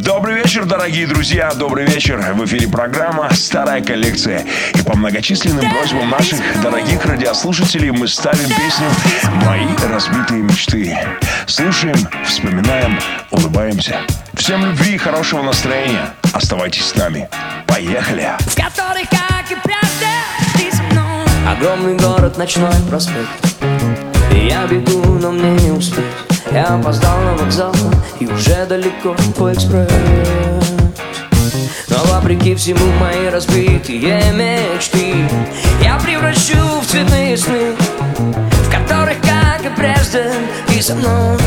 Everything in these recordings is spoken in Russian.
Добрый вечер, дорогие друзья, добрый вечер. В эфире программа «Старая коллекция». И по многочисленным просьбам наших дорогих радиослушателей мы ставим песню «Мои разбитые мечты». Слушаем, вспоминаем, улыбаемся. Всем любви и хорошего настроения. Оставайтесь с нами. Поехали! Огромный город, ночной проспект. И я бегу, но мне не успеть. Я опоздал на вокзал и уже далеко по экспресс. Но вопреки всему мои разбитые мечты я превращу в цветные сны, в которых, как и прежде, ты со мной.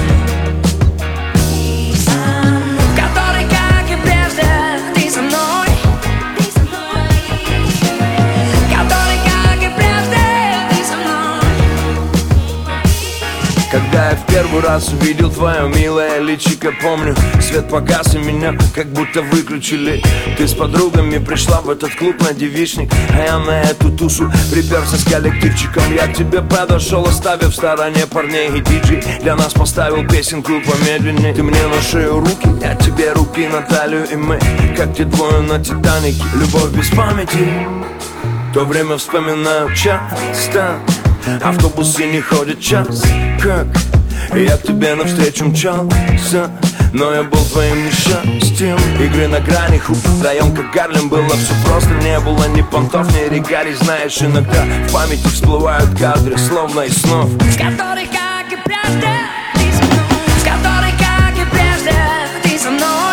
В которых, как и прежде, ты со мной. Когда я в первый раз увидел твое милое личико, помню, свет погас и меня как будто выключили. Ты с подругами пришла в этот клуб на девичник, а я на эту тушу приперся с коллективчиком. Я к тебе подошел, оставив в стороне парней и диджей. Для нас поставил песенку помедленнее. Ты мне на шею руки, я тебе руки на талию. И мы, как те двое на Титанике, любовь без памяти. То время вспоминаю часто. Автобусы не ходят час, как я к тебе навстречу мчался, но я был твоим несчастьем. Игры на грани, вдвоем как Гарлем. Было все просто, не было ни понтов, ни регалий. Знаешь, иногда в памяти всплывают кадры, словно из снов. В которых, как и прежде, ты со мной. В которых, как и прежде, ты со мной.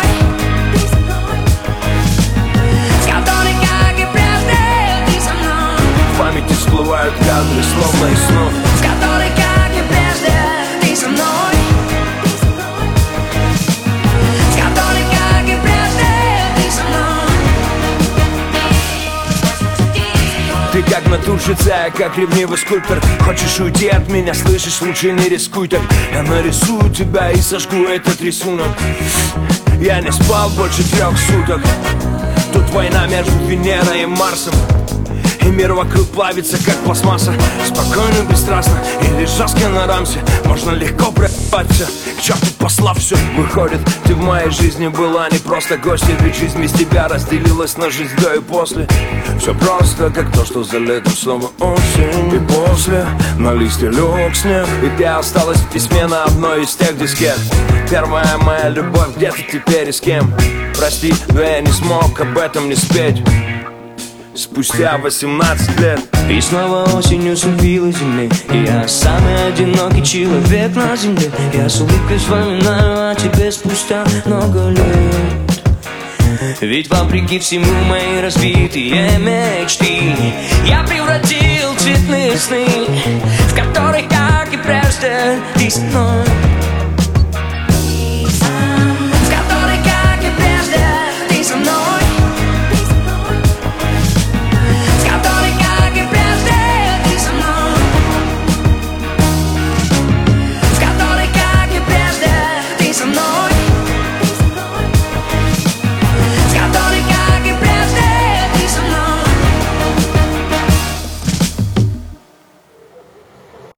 В которых, как и прежде, ты со мной. В памяти всплывают кадры, словно из снов. В которых, как и прежде, ты со мной. В которых, как и прежде, ты со мной. Ты как натурщица, я как ревнивый скульптор. Хочешь уйти от меня, слышишь, лучше не рискуй так. Я нарисую тебя и сожгу этот рисунок. Я не спал больше 3 суток. Тут война между Венерой и Марсом, и мир вокруг плавится, как пластмасса. Спокойно, бесстрастно или жестко на рамсе можно легко проебаться. К черту послав все. Выходит, ты в моей жизни была не просто гостья, ведь жизнь без тебя разделилась на жизнь до и после. Все просто, как то, что за летом снова осень. И после на листе лег снег, и ты осталась в письме на одной из тех дискет. Первая моя любовь, где ты теперь и с кем? Прости, но я не смог об этом не спеть. Спустя 18 лет. И снова осенью супила земли, и я самый одинокий человек на земле. Я с улыбкой вспоминаю о тебе спустя много лет. Ведь вопреки всему мои разбитые мечты я превратил в цветные сны,